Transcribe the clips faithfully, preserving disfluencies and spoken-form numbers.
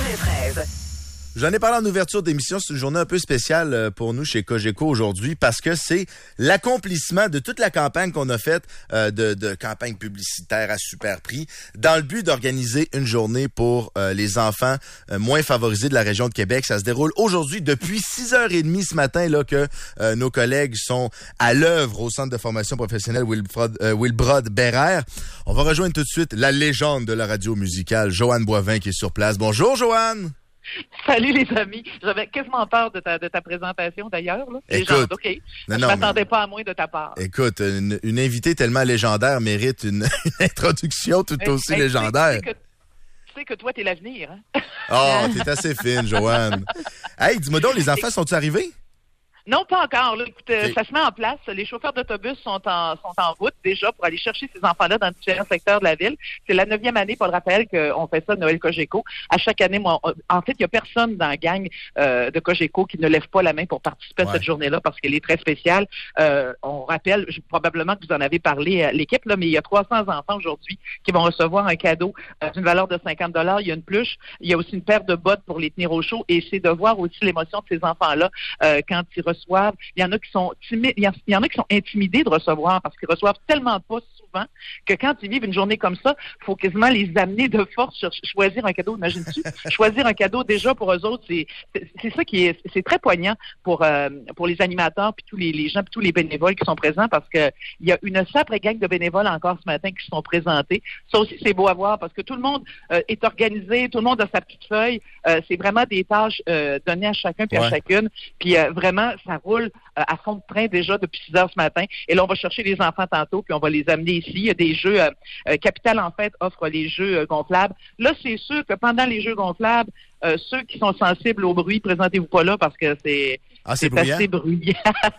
quatre-vingt-treize. J'en ai parlé en ouverture d'émission. C'est une journée un peu spéciale pour nous chez Cogeco aujourd'hui parce que c'est l'accomplissement de toute la campagne qu'on a faite euh, de, de campagne publicitaire à super prix dans le but d'organiser une journée pour euh, les enfants euh, moins favorisés de la région de Québec. Ça se déroule aujourd'hui depuis six heures trente ce matin là que euh, nos collègues sont à l'œuvre au Centre de formation professionnelle Wilbrod, euh, Wilbrod Bérère. On va rejoindre tout de suite la légende de la radio musicale, Joanne Boivin, qui est sur place. Bonjour, Joanne! Salut les amis. J'avais quasiment peur de ta, de ta présentation d'ailleurs. Là. Écoute, gens, OK. Non, je non, m'attendais mais... pas à moins de ta part. Écoute, une, une invitée tellement légendaire mérite une, une introduction tout mais, aussi mais, légendaire. Tu sais, que, tu sais que toi, t'es l'avenir. Hein? Oh, t'es assez fine, Joanne. Hey, dis-moi donc, les enfants sont-ils arrivés? Non, pas encore. Là. Écoute, okay. Ça se met en place. Les chauffeurs d'autobus sont en sont en route déjà pour aller chercher ces enfants-là dans différents secteurs de la ville. C'est la neuvième année, Paul rappelle, qu'on fait ça de Noël Cogeco. À chaque année, moi, on, en fait, il n'y a personne dans la gang euh, de Cogeco qui ne lève pas la main pour participer ouais. à cette journée-là parce qu'elle est très spéciale. Euh, on rappelle, je, probablement que vous en avez parlé à l'équipe, là, mais il y a trois cents enfants aujourd'hui qui vont recevoir un cadeau euh, d'une valeur de cinquante dollars. Il y a une pluche. Il y a aussi une paire de bottes pour les tenir au chaud et c'est de voir aussi l'émotion de ces enfants-là euh, quand ils reçoivent. Il y en a qui sont timides, il y en a qui sont intimidés de recevoir parce qu'ils reçoivent tellement pas souvent que quand ils vivent une journée comme ça, il faut quasiment les amener de force sur choisir un cadeau. Imagines-tu? Choisir un cadeau déjà pour eux autres, c'est, c'est, c'est ça qui est, c'est très poignant pour, euh, pour les animateurs puis tous les, les gens puis tous les bénévoles qui sont présents parce que il y a une sacrée gang de bénévoles encore ce matin qui se sont présentés. Ça aussi, c'est beau à voir parce que tout le monde euh, est organisé, tout le monde a sa petite feuille. Euh, c'est vraiment des tâches euh, données à chacun puis ouais. à chacune. Puis euh, vraiment, ça roule à fond de train déjà depuis six heures ce matin. Et là, on va chercher les enfants tantôt, puis on va les amener ici. Il y a des jeux... Euh, euh, Capital, en fait, offre les jeux euh, gonflables. Là, c'est sûr que pendant les jeux gonflables, euh, ceux qui sont sensibles au bruit, présentez-vous pas là parce que c'est... Ah, c'est, c'est assez bruyant.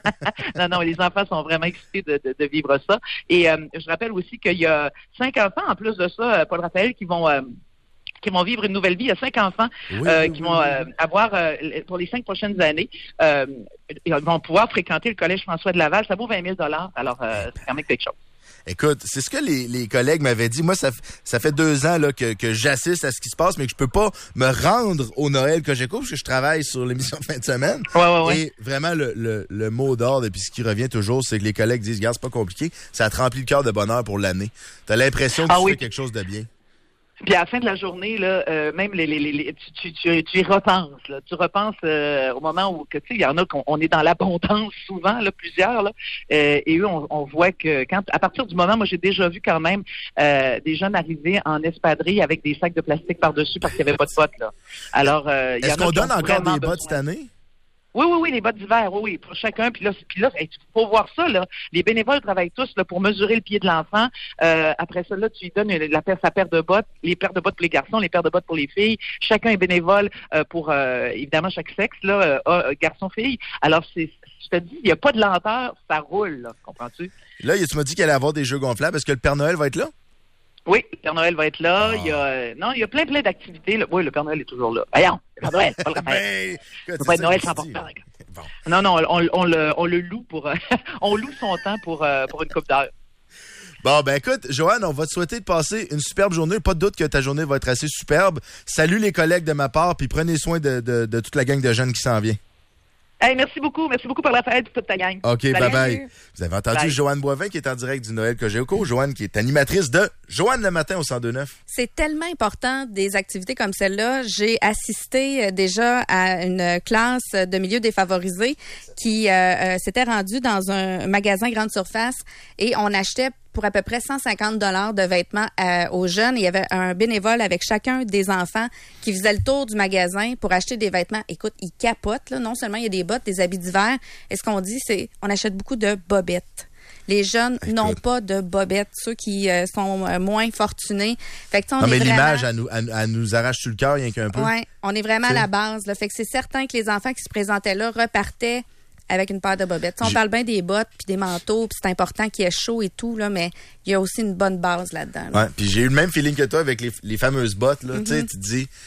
non, non, les enfants sont vraiment excités de, de, de vivre ça. Et euh, je rappelle aussi qu'il y a cinq enfants, en plus de ça, Paul Raphaël, qui vont... Euh, qui vont vivre une nouvelle vie. Il y a cinq enfants oui, euh, oui, qui vont euh, avoir, euh, pour les cinq prochaines années, euh, ils vont pouvoir fréquenter le Collège François de Laval. Ça vaut vingt mille dollars. Alors, euh, c'est quand même quelque chose. Écoute, c'est ce que les, les collègues m'avaient dit. Moi, ça, ça fait deux ans là, que, que j'assiste à ce qui se passe, mais que je peux pas me rendre au Noël Cogeco parce que je travaille sur l'émission de fin de semaine. Ouais, ouais, ouais. Et vraiment, le, le, le mot d'ordre, et puis ce qui revient toujours, c'est que les collègues disent, regarde, c'est pas compliqué, ça te remplit le cœur de bonheur pour l'année. T'as l'impression que ah, tu oui. fais quelque chose de bien. Puis à la fin de la journée, là, euh, même les, les, les, tu, tu, tu, tu y repenses. Là. Tu repenses euh, au moment où, tu sais, il y en a qu'on on est dans l'abondance souvent, là, plusieurs, là, euh, et eux, on, on voit que quand, à partir du moment, moi, j'ai déjà vu quand même euh, des jeunes arriver en espadrille avec des sacs de plastique par-dessus parce qu'il n'y avait pas de bottes, là. Alors, euh, il y Est-ce en a qu'on donne encore des besoin. bottes cette année? Oui, oui, oui, les bottes d'hiver, oui, oui, pour chacun. Puis là, puis là, il faut voir ça, là. Les bénévoles travaillent tous là, pour mesurer le pied de l'enfant. Euh, après ça, là, tu lui donnes la paire, sa paire de bottes, les paires de bottes pour les garçons, les paires de bottes pour les filles. Chacun est bénévole euh, pour, euh, évidemment, chaque sexe, là, euh, garçon-fille. Alors, c'est, je te dis, il n'y a pas de lenteur, ça roule, là, comprends-tu? Là, tu m'as dit qu'il allait avoir des jeux gonflables. Est-ce que le Père Noël va être là? Oui, le Père Noël va être là. Ah. Il y a, euh, non, il y a plein, plein d'activités. Là. Oui, le Père Noël est toujours là. Voyons, le Père Noël, pas le Raphaël. Ça va être Noël sans porte-parole. Bon. Non, non, on, on, le, on le loue pour, on loue son temps pour, euh, pour une couple d'heures. Bon, ben écoute, Joanne, on va te souhaiter de passer une superbe journée. Pas de doute que ta journée va être assez superbe. Salut les collègues de ma part, puis prenez soin de, de, de toute la gang de jeunes qui s'en vient. Hey, merci beaucoup. Merci beaucoup par la fête de toute ta gang. OK, Salut. bye-bye. Vous avez entendu bye. Joanne Boivin qui est en direct du Noël Cogeco. Joanne qui est animatrice de Joanne le matin au cent deux neuf. C'est tellement important des activités comme celle-là. J'ai assisté déjà à une classe de milieu défavorisé qui euh, s'était rendue dans un magasin grande surface et on achetait pour à peu près cent cinquante dollars de vêtements euh, aux jeunes. Il y avait un bénévole avec chacun des enfants qui faisait le tour du magasin pour acheter des vêtements. Écoute, ils capotent, là. Non seulement il y a des bottes, des habits d'hiver. Et ce qu'on dit, c'est on achète beaucoup de bobettes. Les jeunes Écoute. n'ont pas de bobettes, ceux qui euh, sont euh, moins fortunés. Fait que, on non, est mais vraiment... l'image, elle nous, elle, elle nous arrache sur le cœur, rien qu'un peu. Oui, on est vraiment T'sais. à la base. Là. Fait que c'est certain que les enfants qui se présentaient là repartaient avec une paire de bobettes. On J'ai... parle bien des bottes puis des manteaux, puis c'est important qu'il y ait chaud et tout, là, mais il y a aussi une bonne base là-dedans. Là. Ouais, puis j'ai eu le même feeling que toi avec les, les fameuses bottes. Là. Mm-hmm. Tu sais, tu te dis,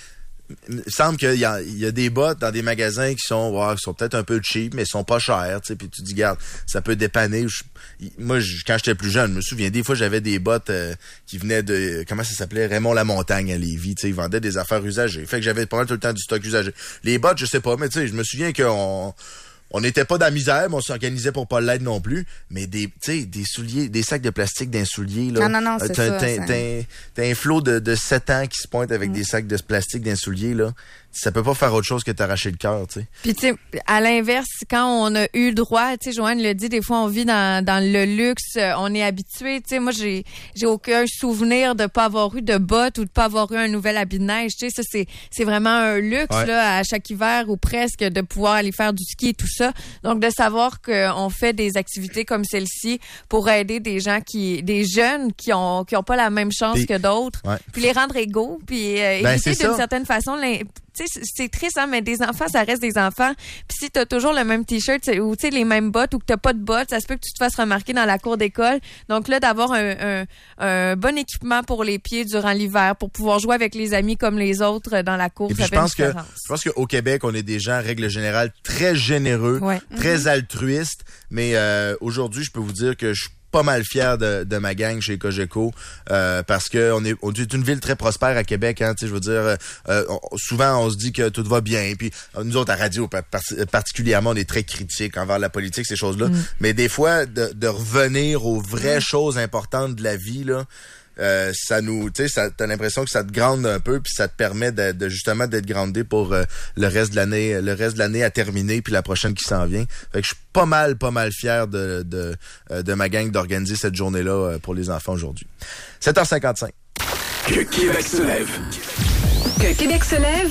il me semble qu'il y a, il y a des bottes dans des magasins qui sont, ouais, qui sont peut-être un peu cheap, mais ils sont pas chers, tu sais, puis tu dis, regarde, ça peut dépanner. Je, moi, je, quand j'étais plus jeune, je me souviens, des fois, j'avais des bottes euh, qui venaient de, comment ça s'appelait, Raymond Lamontagne à Lévis, tu sais, ils vendaient des affaires usagées. Fait que j'avais pas mal tout le temps du stock usagé. Les bottes, je sais pas, mais tu sais, je me souviens qu'on on n'était pas dans la misère, mais on s'organisait pour pas l'être non plus. Mais des, tu sais, des souliers, des sacs de plastique d'un soulier, là. Non, non, non, c'est t'as, ça. T'as, ça. t'as, t'as un flot de, de sept ans qui se pointe avec mm. des sacs de plastique d'un soulier, là. Ça peut pas faire autre chose que t'arracher le cœur, tu sais. Puis tu sais, à l'inverse, quand on a eu le droit, tu sais, Joanne le dit, des fois on vit dans, dans le luxe, on est habitué, tu sais, moi j'ai j'ai aucun souvenir de pas avoir eu de bottes ou de pas avoir eu un nouvel habit de neige, tu sais, ça c'est c'est vraiment un luxe ouais. là à chaque hiver ou presque de pouvoir aller faire du ski et tout ça. Donc de savoir qu'on fait des activités comme celle-ci pour aider des gens qui des jeunes qui ont qui ont pas la même chance et, que d'autres, ouais. puis les rendre égaux, puis euh, ben, éviter d'une certaine façon l'in- tu sais, c'est triste, hein, mais des enfants, ça reste des enfants. Puis si t'as toujours le même t-shirt ou tu sais les mêmes bottes ou que t'as pas de bottes, ça se peut que tu te fasses remarquer dans la cour d'école. Donc là, d'avoir un, un, un bon équipement pour les pieds durant l'hiver, pour pouvoir jouer avec les amis comme les autres dans la cour, ça fait une différence. Que, je pense qu'au Québec, on est des gens, règle générale, très généreux, ouais. très mm-hmm. altruistes. Mais euh, aujourd'hui, je peux vous dire que je pas mal fier de, de ma gang chez Cogeco euh, parce que on est, on est une ville très prospère à Québec, hein, tu sais, je veux dire, euh, on, souvent on se dit que tout va bien, puis nous autres à radio par, particulièrement on est très critiques envers la politique, ces choses-là, mm. mais des fois de, de revenir aux vraies mm. choses importantes de la vie là. Euh, ça nous, tu sais, ça, t'as l'impression que ça te grande un peu, puis ça te permet de, de justement d'être grandé pour euh, le reste de l'année, le reste de l'année à terminer, puis la prochaine qui s'en vient. Fait que je suis pas mal, pas mal fier de de euh, de ma gang d'organiser cette journée-là euh, pour les enfants aujourd'hui. sept heures cinquante-cinq. Que Québec se lève. Que Québec se lève.